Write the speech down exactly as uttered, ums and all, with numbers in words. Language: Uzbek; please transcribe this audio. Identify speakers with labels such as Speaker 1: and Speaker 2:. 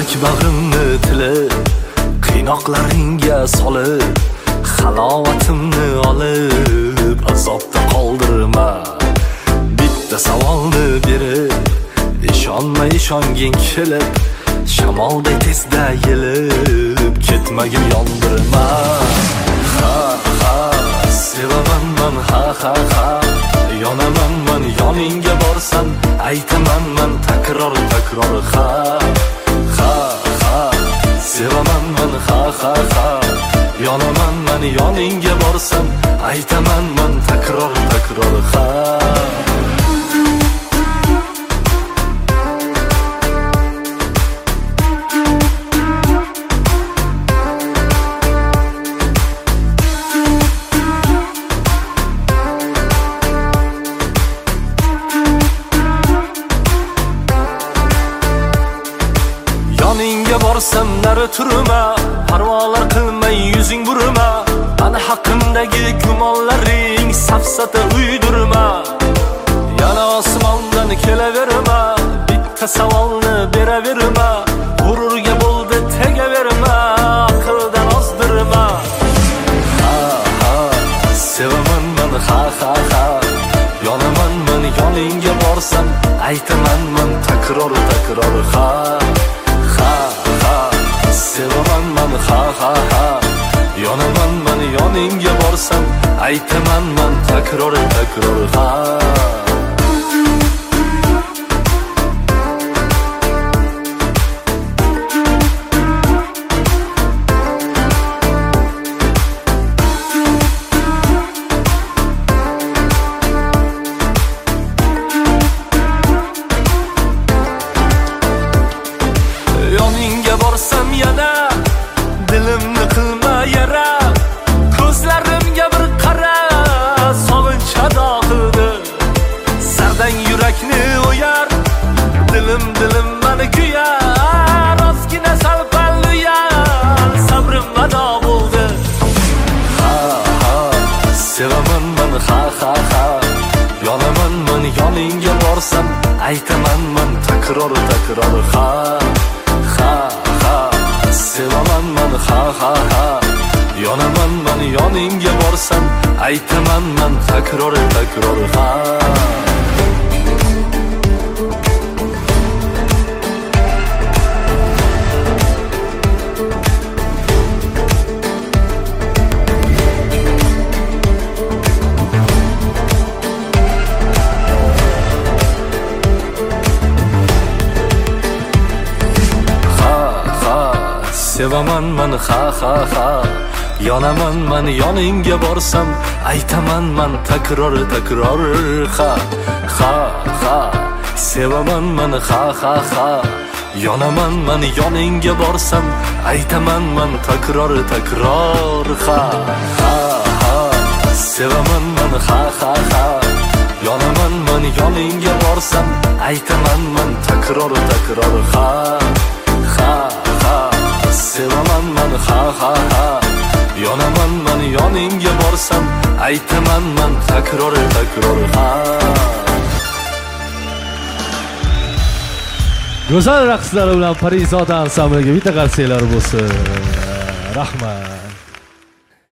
Speaker 1: yurak bag'rimni tilib, qiynoqlaringga solib, halovatimni olib, azobda qoldirma. Bitta savolni berib, ishonma ishonging kelib, shamolday tezda yelib, ketmagin yondirma. Ha ha, sevaman man, ha ha ha, yonaman man, yoningga borsam, aytaman man takror takror, ha ha ha, sevaman man, ha ha ha, yonaman man, yoningga borsam, aytaman man takror takror, ha. Yoningga borsam nari turma, parvolar qilmay yuzing burma, ana haqimdagi gumonlaring safsata uydurma. Yana osmondan kelaverma, bitta savolni beraverma, g'ururga bo'ldi tegaverma, aqldan ozdirma. Ha ha, sevaman man, ha ha ha, yonaman man, yoningga borsam, aytaman man takror takror, ha ha ha, sevaman man, ha ha ha, yonaman man, yoningga borsam, aytaman man takror takror, ha. Yoningga borsam yana dilimni qilma yara, ko'zlarimga bir qara, sog'inch ado qildi. Sardang yurakni o'yar, dilim dilim mani kuyar, ozgina sal-pal uyar, sabrim ado bo'ldi. Ha ha, sevaman man, ha ha ha, yonaman man, yoningga borsam, aytaman man takror takror, ha ha ha, sevaman man, ha ha ha, yonaman man, yoningga borsam, aytaman man takror takror, ha. Sevaman man, ha ha ha, yonaman man, yoningga borsam, aytaman man takror takror, ha ha ha, sevaman man, ha ha ha, yonaman man, yoningga borsam, aytaman man takror takror, ha ha ha, sevaman man, ha ha ha, yonaman man, yoningga borsam, aytaman man takror takror, ha ha ha, sevaman man, ha ha ha, yonaman man, yoningga borsam, aytaman man takror takror, ha.
Speaker 2: Go'zal raqslari bilan Parizoda ansambliga bitta qarsaklar bo'lsin. Rahmat.